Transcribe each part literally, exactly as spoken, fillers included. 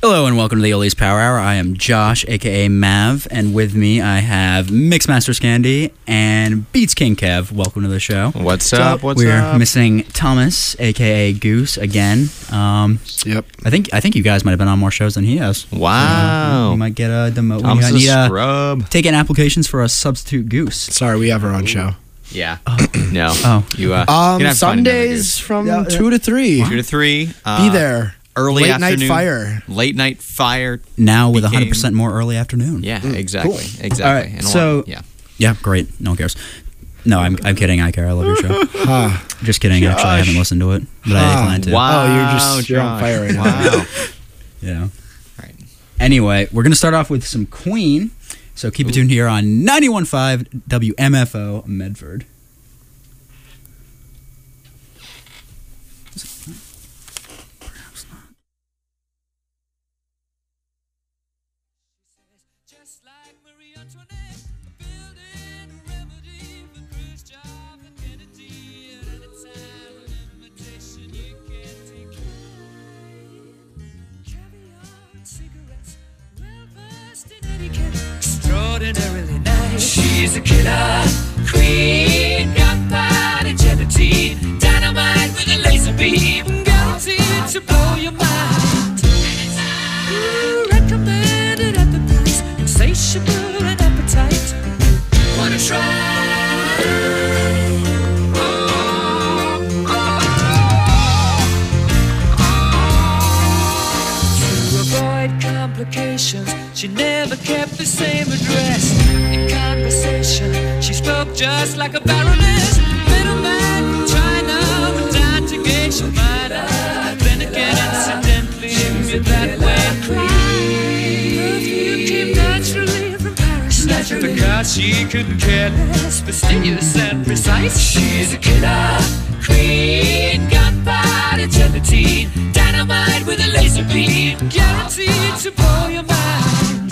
Hello and welcome to the Oldies Power Hour. I am Josh, aka Mav, and with me I have Mixmaster Scandy and Beats King Kev. Welcome to the show. What's up? What's We're up? We're missing Thomas, aka Goose, again. Um, yep. I think I think you guys might have been on more shows than he has. Wow. So, you might get a demo. Thomas We need a uh, scrub. take in applications for a substitute Goose. Sorry, we have our own show. Yeah. No. Oh. You. Uh, Um, you're gonna have to find another Sundays goose. from Yeah, yeah. two to three. Two to three. Uh, Be there. Early Late afternoon. night fire. Late night fire. Now with Became- one hundred percent more early afternoon. Yeah. Exactly. cool. Exactly. All right, And a so- lot- yeah. Yeah, great. No one cares. No, I'm I'm kidding. I care. I love your show. Huh. Just kidding. Actually, I haven't listened to it, but I Ah, plan to. Wow. Oh, you're just- you're on Josh. fire right now. Wow. Yeah. Right. Anyway, we're going to start off with some Queen. So keep it tuned here on ninety-one point five W M F O Medford. Just like Marie Antoinette, building a remedy for Khrushchev and Kennedy. At any time, an invitation you can take. Caviar and cigarettes, well versed in etiquette, extraordinarily nice. She's a killer queen, gunpowder gelatine, dynamite with a laser beam, guaranteed to blow your mind. Ooh, recommended at the price, insatiable and appetite. Wanna try? To avoid complications, she never kept the same address. In conversation, she spoke just like a baroness. Middleman from China went down to Geisha Minor. Then again, incidentally, you're that way. Perfume came naturally from Paris. Because she couldn't care less, fastidious and precise. She's a killer queen, gunpowder gelatine, dynamite with a laser beam, guaranteed to blow your mind.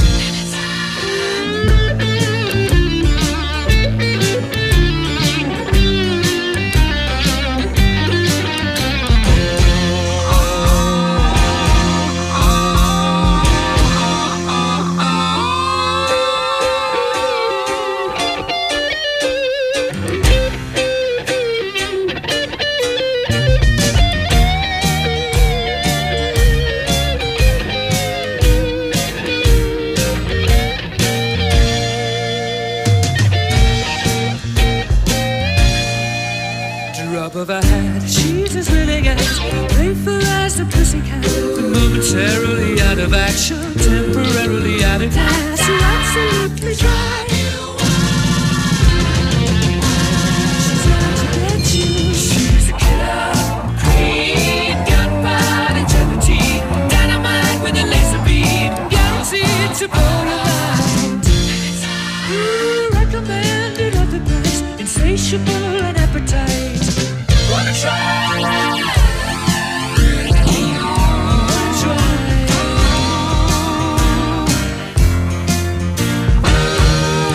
Drop of a hat, she's as willing as playful as a pussycat. Momentarily out of action, temporarily out of class. You're absolutely dry. She's out to get you. She's a killer queen, gunpowder gelatine, dynamite with a laser beam, guaranteed to blow your mind. Ooh, recommended at the price, insatiable and appetite. Wanna try? Wanna try?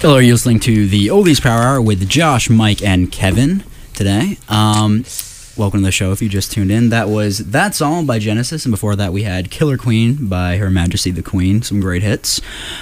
Hello, you're listening to the Oldies Power Hour with Josh, Mike, and Kevin today. Um, welcome to the show if you just tuned in. That was That's All by Genesis, and before that we had Killer Queen by Her Majesty the Queen. Some great hits.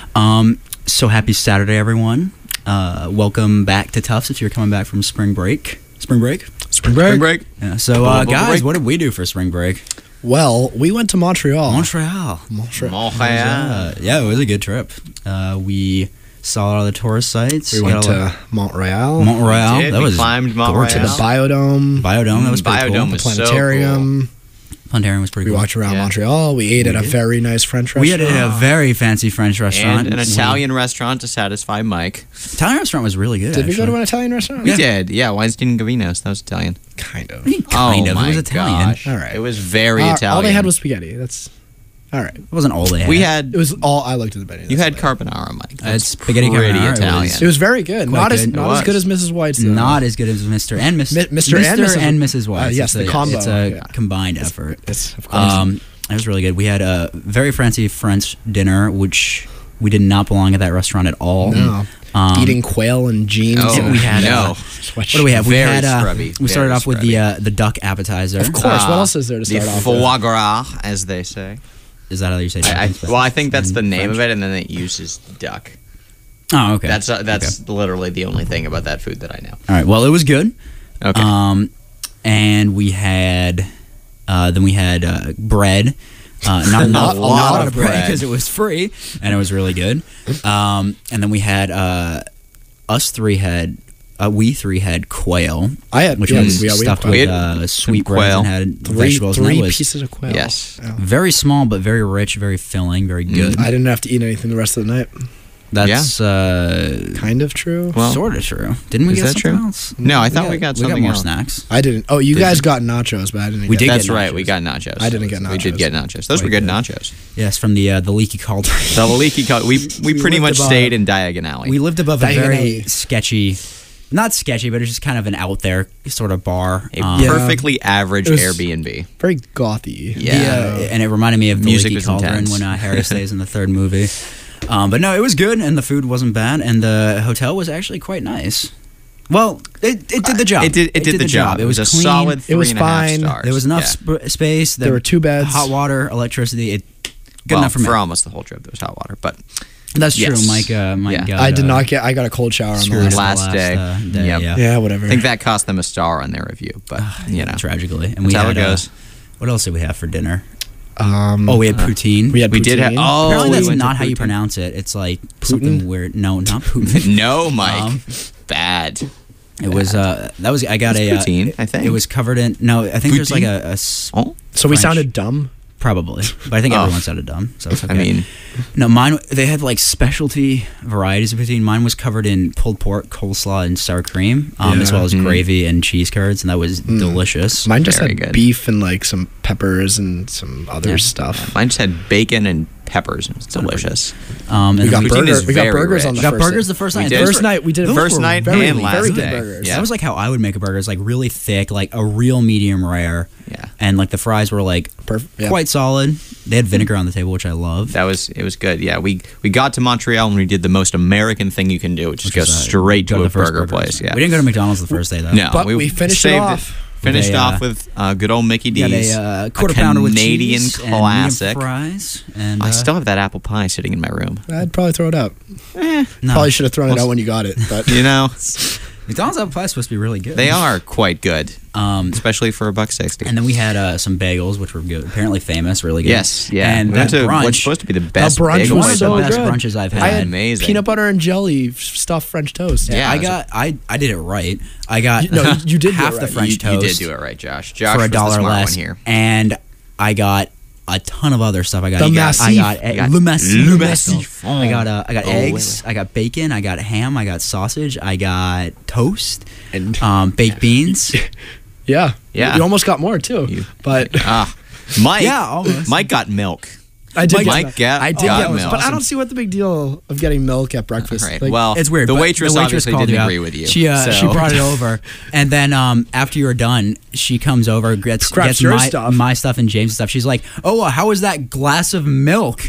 Um, so happy Saturday, everyone. Uh, welcome back to Tufts if you're coming back from spring break. Spring break? Spring break. Spring break. Yeah, so, uh, Spring guys, break. what did we do for spring break? Well, we went to Montreal. Montreal. Montreal. Montreal. Uh, yeah, it was a good trip. Uh, we saw a lot of the tourist sites. We Got went a lot- to Montreal. Montreal. We did. That We was climbed Mont gorgeous. to the Biodome. Biodome. That was pretty Biodome cool. was so planetarium. Planetarium was pretty We cool. walked around Yeah. Montreal. We ate We at a did. very nice French restaurant. We had a very fancy French restaurant. And an We- Italian restaurant to satisfy Mike. Italian restaurant was really good. Did we go to actually. an Italian restaurant? We did. Yeah, Weinstein Gavinos. That was Italian. Kind of. Kind oh of. my It was Italian. gosh. All right. It was very Uh, Italian. All they had was spaghetti. That's all right. It wasn't all they had. We had. It was all I looked at the menu. You That's had all carbonara, Mike. I had That's spaghetti pretty carbonara. It was- Italian. It was very good. Quite Not as good. not It as good was. as Missus White's. though. not as good as Mister and Miss Mi- Mister and Missus and Missus White. Uh, yes, it's the a, combo, It's a yeah. combined effort. It's of course. Um, it was really good. We had a very fancy French dinner, which we did not belong at that restaurant at all. no. Um, Eating quail and jeans. Oh, and we had, no. uh, sweatshirt. What do we have? We Very had. Uh, scrubby, we started very off with the uh, the duck appetizer. Of course. what else is there to start the off foie with? gras, as they say. Is that how you say? I, I, duck in well, I think that's in the name French? of it, and then it uses duck. Oh, okay. That's uh, that's Okay. literally the only thing about that food that I know. All right. Well, it was good. Okay. Um, and we had, uh, then we had uh, bread. Uh, not, not a lot of bread bread. because it was free and it was really good. Um, and then we had uh, us three had uh, we three had quail, I had which yeah, was we, yeah, we had stuffed quail. with We had uh, sweet some bread quail. and had three, vegetables. and three that was pieces of quail. Yes. Yeah. very small but very rich, very filling, very good. I didn't have to eat anything the rest of the night. That's uh, Kind of true. Well, sort of true. Didn't we is get that something true? else? No, I thought we got we something more else. snacks. I didn't. Oh, you Did guys you? got nachos, but I didn't. We get did that. That's get right. nachos. We got nachos. I didn't get We did nachos. get nachos. Those were Quite good good. nachos. Yes, from the uh, the leaky cauldron. So the leaky cut. We we, We pretty lived much above- stayed in Diagon Alley. We lived above a Diagon very Alley. sketchy, not sketchy, but it's just kind of an out there sort of bar. a Um, Yeah. perfectly average It was- Airbnb. Very gothy. Yeah. the, uh, and it reminded me of the Music Leaky was Cauldron intense. when uh, Harry stays in the third movie. Um, but no, it was good, and the food wasn't bad, and the hotel was actually quite nice. Well, it, it did the job. It did. It, did, the job. It was, a clean. solid three It was and a half fine. stars. There was enough Yeah. sp- space. There were two beds. hot water, electricity. It good well, enough for me. almost the whole trip. There was hot water, but That's yes. true. Mike, uh, Mike Yeah. got, I did uh, not get. I got a cold shower on the screwed last. up last the day. uh, day Yep. yeah. Yeah, whatever. I think that cost them a star on their review. But you know, Tragically, and that's we how had, it uh, goes. what else did we have for dinner? Um, Oh, we had poutine. we had. We did have. poutine. Oh, Apparently we that's went to not how you Putin. pronounce it. It's like something weird. No, not Putin. No, Mike. Um, Bad. It was uh that was I got It's a uh, poutine, I think. It was covered in no I think there's like Poutine? a, a s- Oh, So we French. sounded dumb. probably, but I think Oh. everyone sounded dumb. So it's okay. I mean, no, mine they had like specialty varieties of poutine. Mine was covered in pulled pork, coleslaw, and sour cream, um, as Yeah. well as Mm. gravy and cheese curds, and that was delicious. Mine just Very had good. beef and like some peppers and some other Yeah. stuff. mine just had bacon and peppers. And it was delicious. Um, We and got we, Poutine burgers. is We got very burgers on rich. the we got first burgers day. the first We night. did. Those First were- night we did. those First were night very, and very last very good. good day. burgers. Yeah. That was like how I would make a burger. It's like really thick, like a real medium rare. Yeah. And like the fries were like Perf- yeah. quite solid. They had vinegar on the table, which I love. That was it was good. Yeah, we we got to Montreal and we did the most American thing you can do, which is Which go is, uh, straight go to the a first burger burgers. place. Yeah, We didn't go to McDonald's the first day though. no, But we finished it saved off. Finished With a, uh, off with uh, good old Mickey Got D's, a uh, quarter pounder with Canadian cheese classic. and medium fries. And I uh, still have that apple pie sitting in my room. I'd probably throw it out. Eh, no. Probably should have thrown it Well, out when you got it. But you know, McDonald's apple pie is supposed to be really good. they are quite good, Um, especially for a buck sixty. and then we had uh, some bagels, which were good. Apparently famous, really good. Yes, yeah. And we that went to brunch, what's supposed to be the best brunch bagel was one of place the so ever. best good. brunches I've I had. had Amazing. peanut butter and jelly stuffed French toast. Yeah. I it was got I I did it right. I got You- no, you did do half it the right. French you, toast you did do it right, Josh. Josh for a was the dollar smart less, one here. and I got a ton of other stuff. I got The I got, I Massif. got, You got Le Massif. Le Massif. I got uh, I got Oh, eggs. wait, I got bacon. I got ham. I got sausage. I got toast. And Um, baked beans. yeah, Yeah. You almost got more too. You- but Ah, Mike. Yeah, almost. Mike got milk. I did. Mike get, got- I did got get, milk. but I don't see what the big deal of getting milk at breakfast. Right. Like, well, It's weird. The but waitress, the obviously called didn't you out. agree with you. She uh, so. she brought it over, and then um, after you were done, she comes over, gets Grabs gets your my stuff. my stuff and James' stuff. She's like, "Oh, uh, how was that glass of milk?"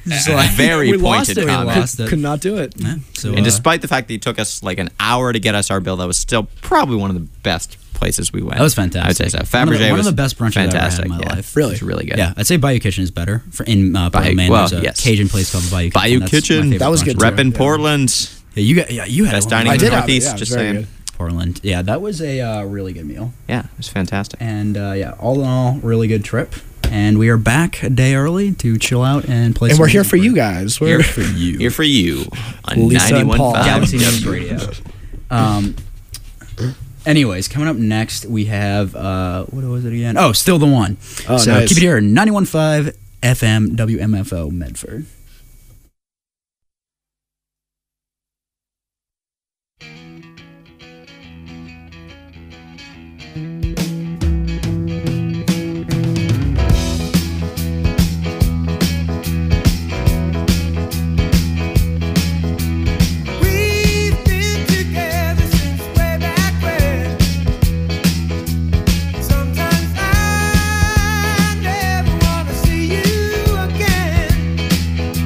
Just like- very we lost pointed it. We comment. lost it. Could not do it. Yeah, so, And uh, despite the fact that it took us like an hour to get us our bill, that was still probably one of the best places we went. that was fantastic. I would say so. One of Fabergé the, one was of the best brunches I've ever had fantastic. in my yeah. life. Really? It's really good. Yeah, I'd say Bayou Kitchen is better. For in uh, Portland, Maine, well, there's a yes. Cajun place called Bayou Kitchen. Bayou That's my Kitchen. favorite That was brunch good in too. Rep in Yeah. Portland. Yeah, you got yeah, you had Best it one dining I in did the have it. Northeast, Yeah, it was just very saying. good. Portland. Yeah, that was a uh, really good meal. Yeah, it was fantastic. And uh, yeah, all in all, really good trip. And we are back a day early to chill out and play. And some we're here music for you guys. We're Here for you. Here for you on Lisa and Paul. ninety-one point five Galaxy News W. Radio. Um. Anyways, coming up next, we have uh, what was it again? Oh, Still the One. Oh, so nice. keep it here, ninety-one point five F M W M F O Medford. We've been together since way back when. Sometimes I never wanna see you again.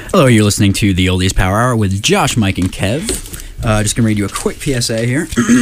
Hello, you're listening to the Oldies Power Hour with Josh, Mike, and Kev. Uh, just gonna read you a quick P S A here.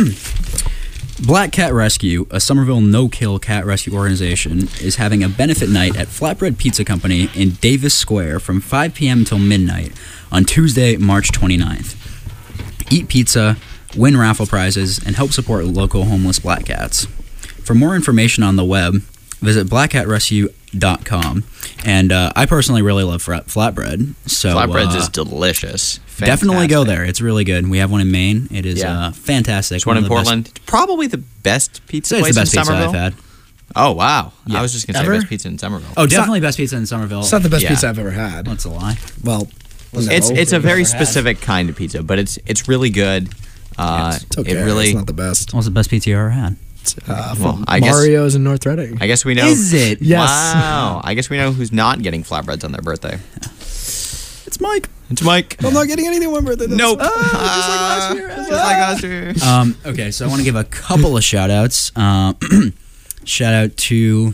Black Cat Rescue, a Somerville no-kill cat rescue organization, is having a benefit night at Flatbread Pizza Company in Davis Square from five p.m. until midnight on Tuesday, March twenty-ninth. Eat pizza, win raffle prizes, and help support local homeless black cats. For more information on the web, visit black cat rescue dot com. And uh, I personally really love frat- flatbread. So Flatbreads uh, is delicious. definitely go Fantastic. there. It's really good. We have one in Maine. It is Yeah. uh, fantastic. There's one in of the best- Portland. Probably the best pizza It's place the best in pizza Somerville. I've had. Oh, wow. Yeah. I was just going to say Ever? best pizza in Somerville. Oh, It's definitely best pizza in Somerville. It's not the best Yeah. pizza I've ever had. That's a lie. Well, It's no. it's a very Never had. specific kind of pizza, but it's it's really good. Uh, It's okay. It really. It's not the best. What's the best pizza you ever had? Uh, well, from I guess Mario's in North Reading. I guess we know. Is it? Yes. Wow. I guess we know who's not getting flatbreads on their birthday. It's Mike. It's Mike. I'm not getting anything on my birthday. Nope. Oh, just like last Uh, year. Just like last year. Um, okay, so I want to give a couple of shout outs. Um, shout out to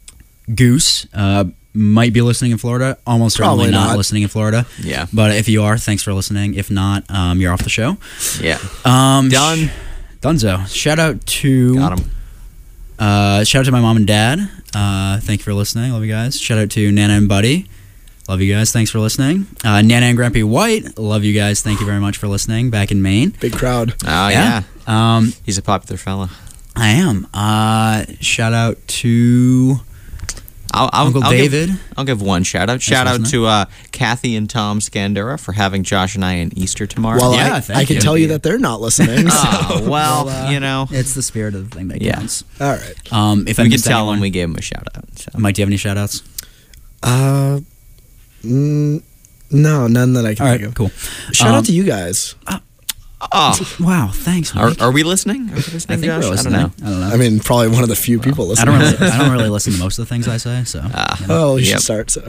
Goose. Uh, might be listening in Florida. Almost certainly Probably not, not. listening in Florida. Yeah. But if you are, thanks for listening. If not, um, you're off the show. Yeah. Um, Done. sh- Dunzo. Shout out to Got him. Uh, shout out to my mom and dad. Uh, thank you for listening. Love you guys. Shout out to Nana and Buddy. Love you guys. Thanks for listening. Uh, Nana and Grampy White. Love you guys. Thank you very much for listening. Back in Maine. Big crowd. Oh, yeah. Um, He's a popular fella. I am. Uh, shout out to I'll, I'll, Uncle I'll David. Give, I'll give one shout out. Shout out wasn't to uh, Kathy and Tom Scandura for having Josh and I in Easter tomorrow. Well, Yeah, I, thank I can you. tell you that they're not listening. so- oh, well, Well, uh, you know. It's the spirit of the thing that Yeah. counts. All right. Um, if I We could missed tell anyone, them we gave him a shout out. So. Mike, do you have any shout outs? Uh, mm, no, none that I can All right, think of. cool. Shout Um, out to you guys. Oh, Wow, thanks, are, Mike. are we listening? Are we I listening, think Josh? we're I listening. don't know. I don't know. I mean, probably one of the few people I listening. don't really, I don't really listen to most of the things I say, so. Ah. you know. Oh, you Yep. should start. So,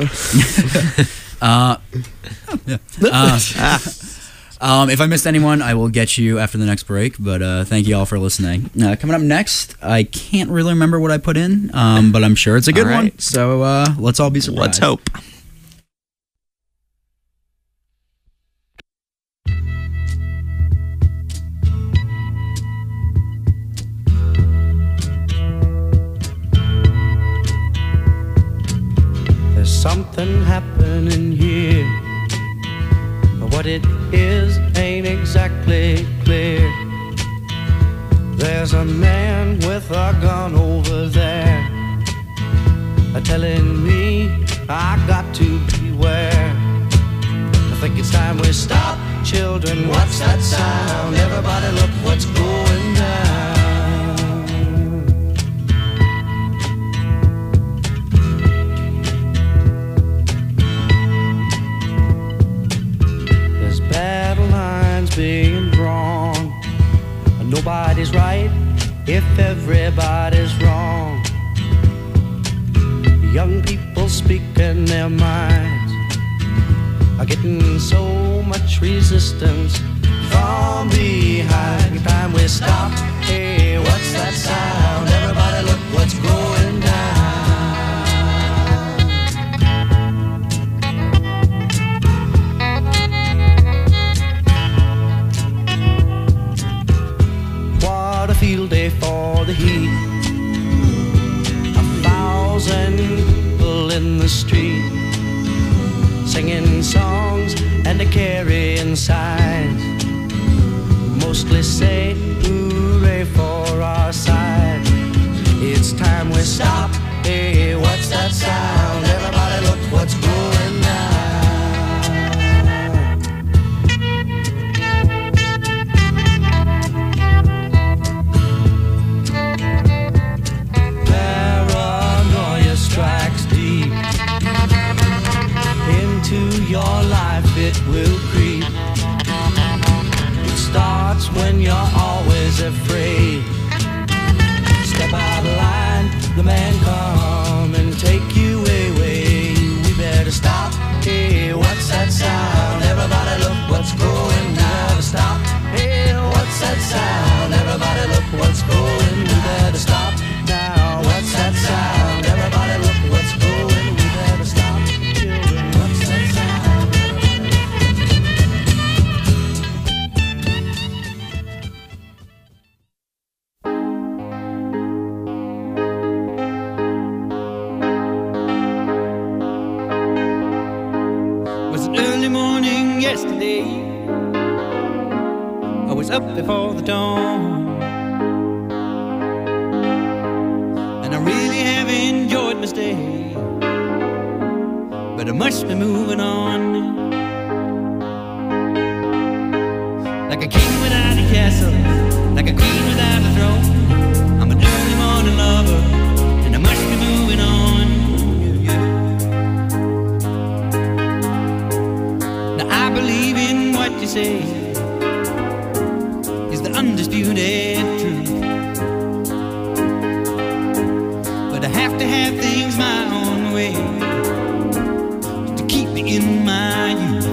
Uh, oh, yeah. Uh, Ah, um, if I missed anyone, I will get you after the next break. But uh, thank you all for listening. Uh, coming up next, I can't really remember what I put in, um, but I'm sure it's a good All one. right. So uh, let's all be surprised. let's hope. There's something happening here. What it is ain't exactly clear. There's a man with a gun over there, uh, telling me I got to beware. I think it's time we stop, children. What's that sound? Everybody look what's going down. There's battle lines being drawn. Nobody's right if everybody's wrong. Young people speaking their minds are getting so much resistance from behind. Time we stop. Hey, what's that sound? Everybody look what's going down. What a field day for the heat. A thousand people in the street, singing songs and a carrying signs. Mostly say hooray for our side. It's time we stop. Hey, what's that sound? Everybody look what's going down. Paranoia strikes deep into your life, it will creep. It starts when you're always yesterday. I was up before the dawn, and I really have enjoyed my stay, but I must be moving on. Like a king without a castle, like a queen without a throne, I'm an early morning lover, and I must be moving on. Yeah, yeah. Now I believe in what you say is the undisputed truth, but I have to have things my own way to keep me in my youth.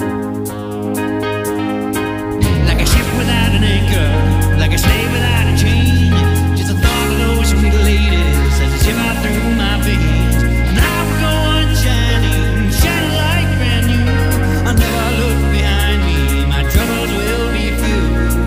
Like a ship without an anchor, like a slave without a chain, just the thought of those sweet ladies as they shiver through my veins. And I will go on shining, shining like brand new. I'll never look behind me, my troubles will be few.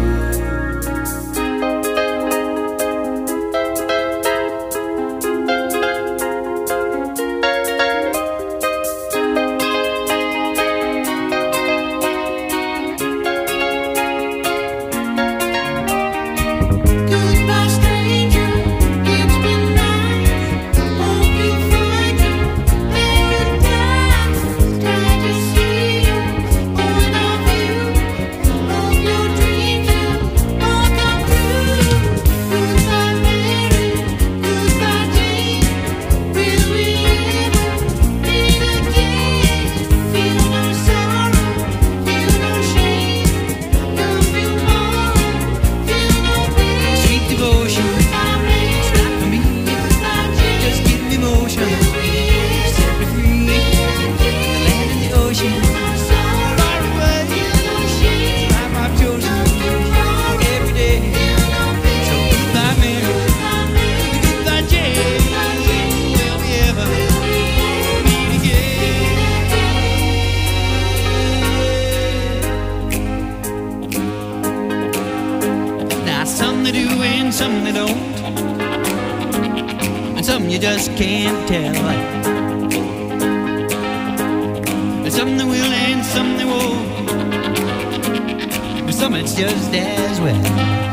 Goodbye, stranger. It's been nice. Hope you find your paradise. Glad to see you, all of you. Hope your dreams will all come true. Goodbye, Mary. Goodbye, Jane. Will we ever meet again? Feel no sorrow, feel no shame. Don't feel more, feel no pain. Sweet devotion, it's not for me. Just give me motion, set me free. The land and the ocean, far away. Life I've chosen every day. So goodbye, Mary. Goodbye, Jane. Will we ever meet again? Now some they do and some they don't, and some you just can't tell. And some they will and some they won't, but some it's just as well.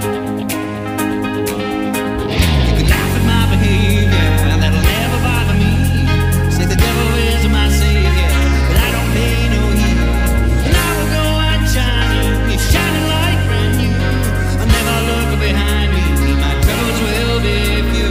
You can laugh at my behavior, that'll never bother me. Say the devil is my savior, but I don't pay no heed. And I will go out shining, shining like brand new. I'll never look behind me, my troubles will be few.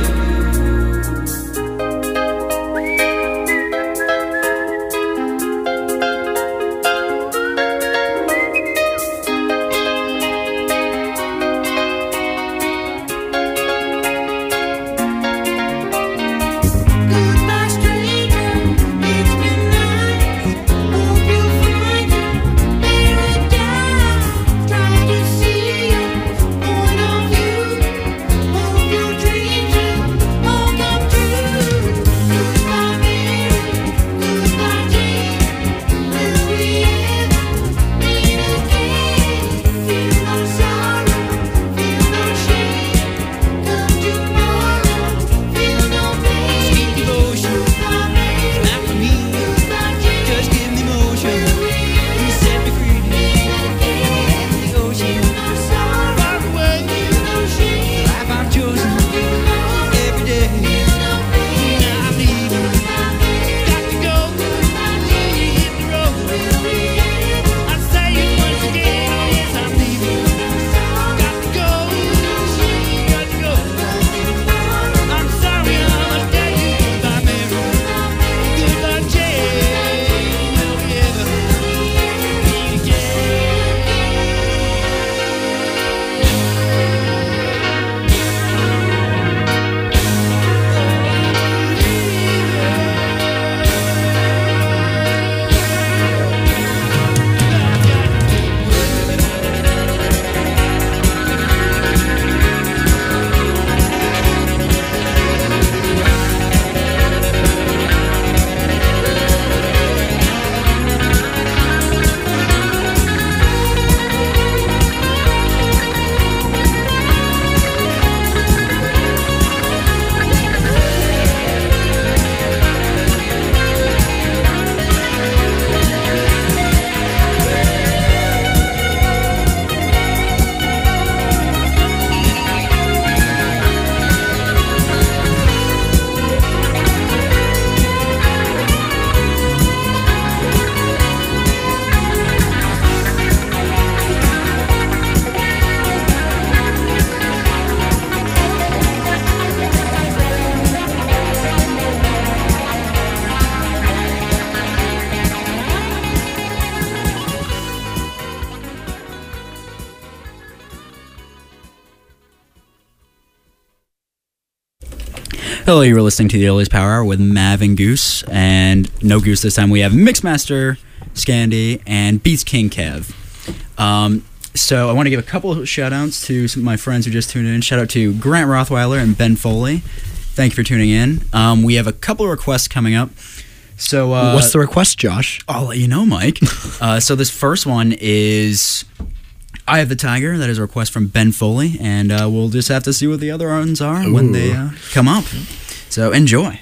Hello, you were listening to the Earliest Power Hour with Mav and Goose, and no Goose this time. We have Mixmaster, Scandy, and Beats King Kev. Um, so I want to give a couple of shout-outs to some of my friends who just tuned in. Shout out to Grant Rothweiler and Ben Foley. Thank you for tuning in. Um, we have a couple of requests coming up. So uh, What's the request, Josh? I'll let you know, Mike. uh, so this first one is Eye of the Tiger. That is a request from Ben Foley, and uh, we'll just have to see what the other ones are Ooh. when they uh, come up. So enjoy.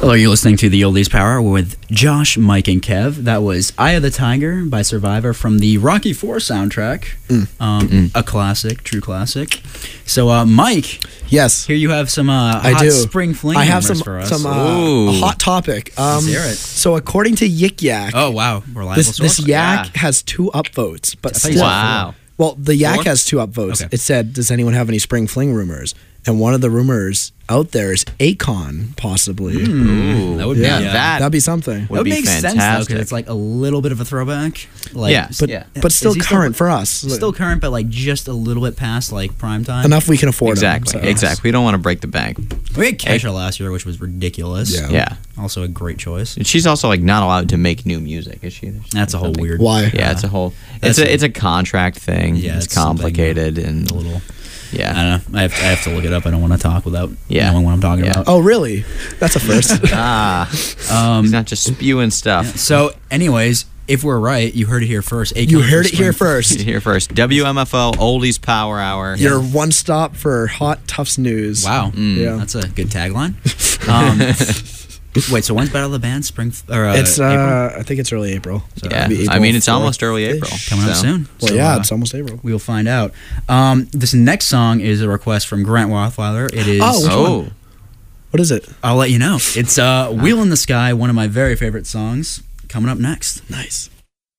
Hello, you're listening to the Oldies Power with Josh, Mike, and Kev. That was Eye of the Tiger by Survivor from the Rocky four soundtrack. Mm. Um, Mm. A classic, true classic. So, uh, Mike, Yes, here you have some uh, I hot do. spring fling I have rumors some for us. some uh, Ooh. a hot topic. Um, Let's hear it. So according to Yik Yak, Oh, wow. Reliable this source? this yak Yeah. has two upvotes, but I thought you still, said Wow. well, the yak Four? has two upvotes. Okay. It said, "Does anyone have any spring fling rumors?" And one of the rumors out there is Akon, possibly. Ooh. That would be- yeah, yeah. that That'd be something. That would would be make sense, though, fantastic. because it's like a little bit of a throwback. Like, Yeah, But yeah. but still Is he current for us. Still current, but like just a little bit past like prime time. Enough we can afford 'em, exactly, so. exactly. We don't want to break the bank. We had Kesha last year, which was ridiculous. Yeah. Yeah, Also a great choice. and she's also like not allowed to make new music, is she? There's That's a whole something- weird. Why? Yeah, it's a whole. That's It's a a- it's a contract thing. Yeah, it's it's something complicated and A little. yeah. I don't know. I have, I have to look it up. I don't want to talk without Yeah. knowing what I'm talking Yeah. about. Oh, really? That's a first. Ah, Um, he's not just spewing stuff. so, anyways, if we're right, you heard it here first. Akon you for heard it here spring- first. Here first, W M F O Oldies Power Hour. Your one stop for hot Tufts news. Wow. Yeah. That's a good tagline. Um, wait, so when's Battle of the Band? Spring? Or, uh, It's April? uh, I think it's early April. So Yeah, maybe I April mean it's fourth. almost early April. Coming up so- soon. Well, So, yeah, uh, it's almost April. we will find out. Um, this next song is a request from Grant Rothweiler. It is. Oh, which Oh, one? What is it? I'll let you know. It's uh, "Wheel in the Sky," one of my very favorite songs. Coming up next. Nice.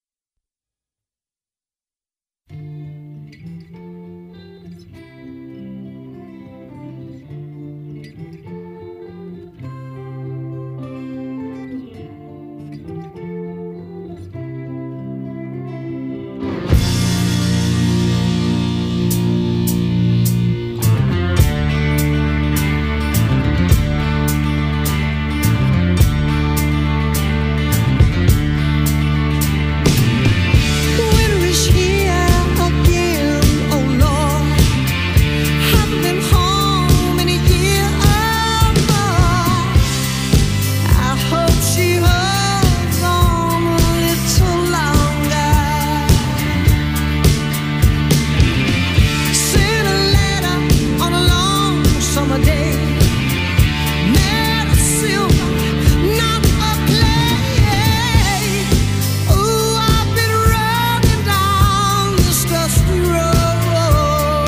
Winter is here again, oh Lord. Haven't been home in a year or more. I hope she holds on a little longer. Sent a letter on a long summer day. Made of silver, not of clay. Ooh, I've been running down this dusty road.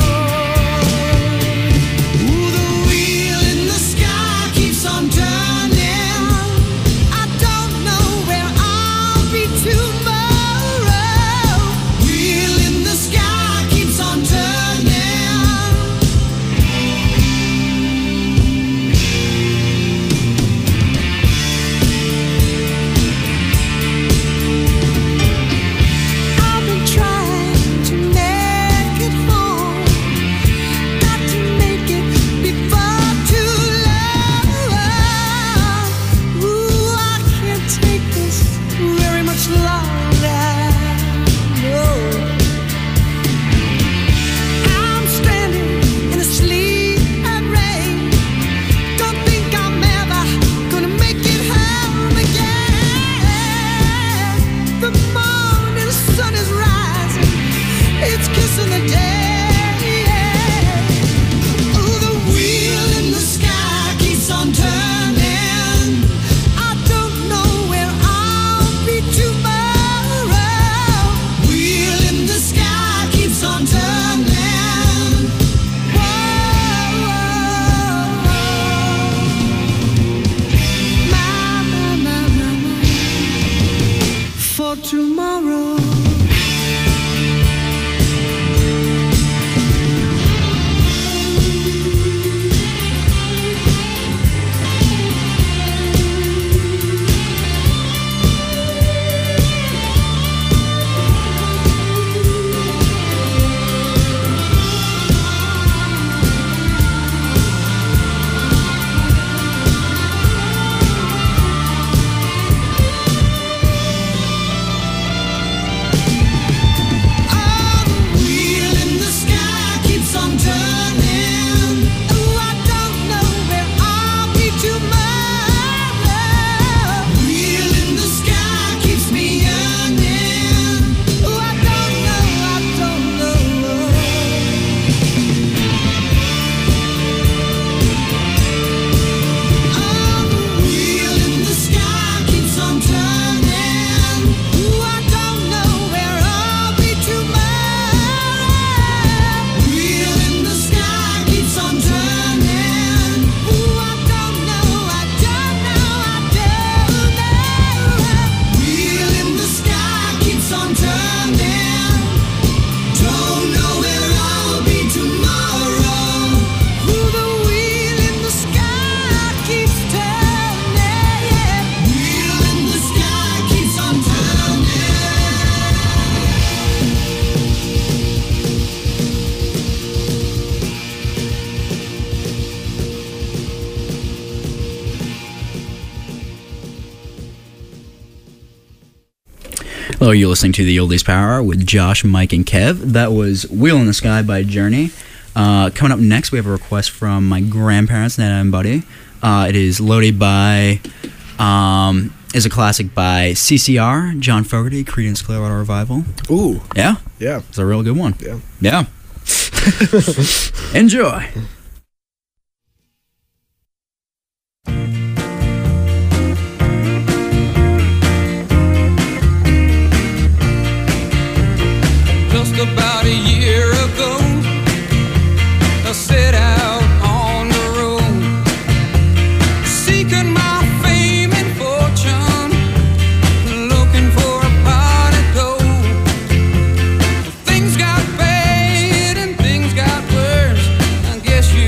Ooh, the wheel in the sky keeps on turning. I don't know where I'll be tomorrow. Wheel in the sky keeps on turning. I've been trying to make it home. Got to make it before too long. Ooh, I can't take this very much longer. No. I'm standing in the sleet and rain. Don't think I'm ever gonna make it home again. The morning sun is rising, it's kissing the day. Ooh, the wheel in the sky keeps on turning. I don't know where I'll be tomorrow. Wheel in the sky keeps on turning. Whoa, my, my, my, my, my. For tomorrow. Hello, you're listening to the Oldies Power Hour with Josh, Mike, and Kev. That was Wheel in the Sky by Journey. Uh, coming up next, we have a request from my grandparents, Nana and Buddy. Uh, it is Lodi by, um, is a classic by C C R, John Fogerty, Creedence Clearwater Revival. Ooh, Yeah, yeah, it's a real good one. yeah. Yeah. Enjoy. Just about a year ago, I set out on the road, seeking my fame and fortune, looking for a pot of gold. Things got bad and things got worse. I guess you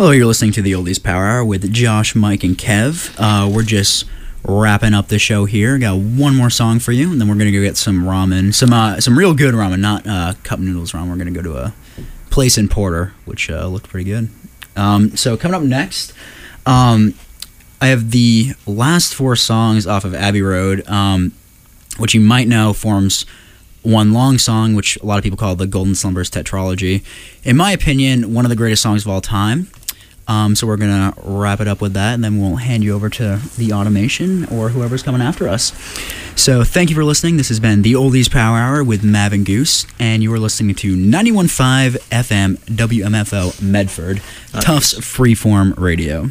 Hello, you're listening to the Oldies Power Hour with Josh, Mike, and Kev. Uh, we're just wrapping up the show here. Got one more song for you, and then we're gonna go get some ramen, some uh, some real good ramen, not uh, cup noodles ramen. We're gonna go to a place in Porter, which uh, looked pretty good. Um, so coming up next, um, I have the last four songs off of Abbey Road, um, which you might know forms one long song, which a lot of people call the Golden Slumbers Tetralogy. In my opinion, one of the greatest songs of all time. Um, so we're going to wrap it up with that, and then we'll hand you over to the automation or whoever's coming after us. So thank you for listening. This has been the Oldies Power Hour with Mav and Goose, and you are listening to ninety-one point five F M W M F O Medford, nice. Tufts Freeform Radio.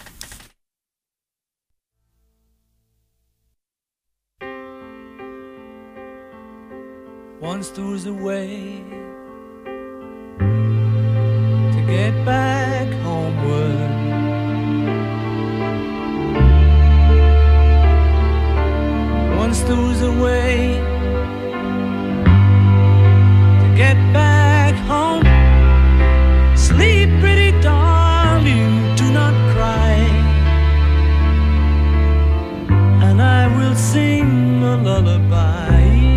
Once there was a way to get back homeward. Once there was a way to get back home. Sleep, pretty darling, do not cry, and I will sing a lullaby.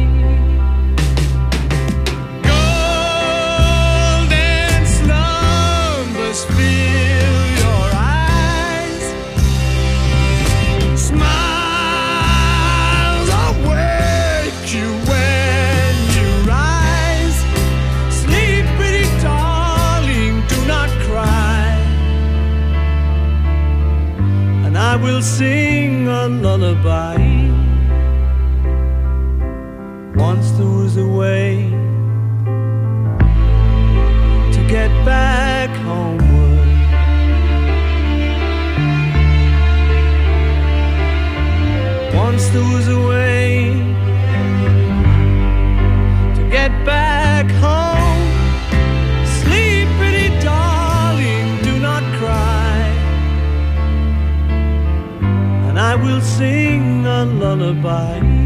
I will sing a lullaby. Once there was a way to get back homeward. Once there was a way to get back home. Sleep, pretty darling, do not cry, and I will sing a lullaby.